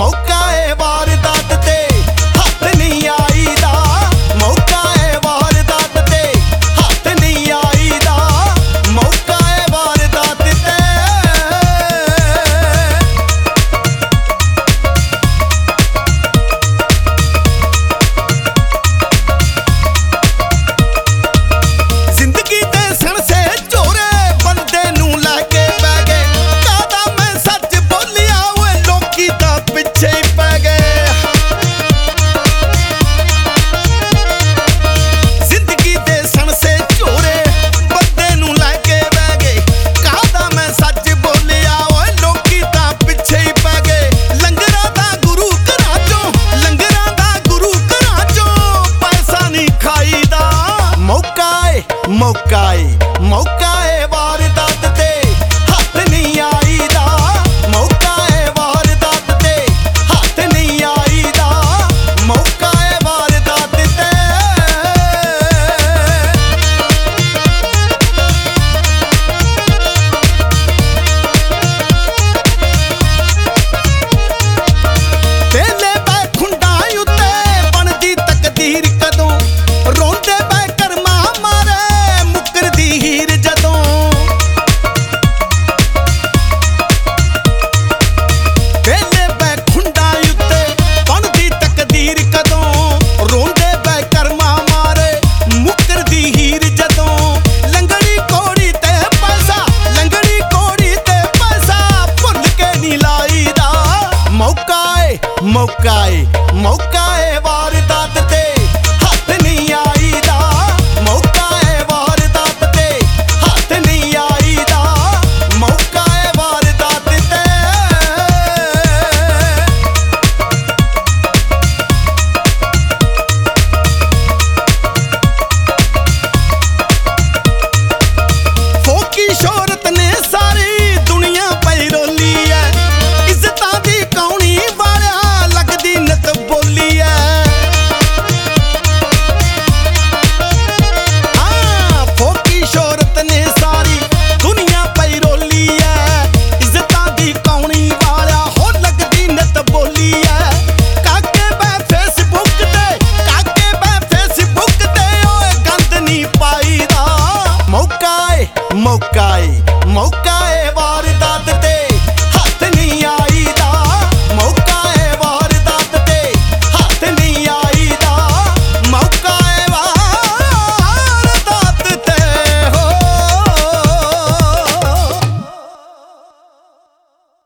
मौका है वारदात ते हाथ नहीं आईदा। मौका है वारदात ते हाथ नहीं आईदा। मौका है वारदात ते जिंदगी दे सण से चोरे बंदे नू लैके पै गए। कादा मैं सच बोलिया ओए लोकी तां पिछे ही पै गए। जिंदगी दे सण से चोरे बंदे नू लैके पै गए। कादा मैं सच बोलिया ओए लोकी तां पिछे ही पै गए। लंगरां दा गुरु घरां चों लंगरां दा गुरु घरां चों पैसा नहीं खाईदा। मौका है मौका है वारदात ते हाथ नहीं आईदा। मौका है वारदात ते हाथ नहीं आईदा। मौका है वारदात ते तेले पै खुंडां उत्ते बनदी तकदीर कदों। रोंदे पै करमा मारे मुकरदी हीर जदों। तेले पै खुंडां उत्ते बनदी तकदीर कदों। रोंदे पै करमा मारे मुकरदी हीर जदों। लंगड़ी कोड़ी ते पैसा लंगड़ी कोड़ी ते पैसा भुल के नहीं लाईदा। मौका है वार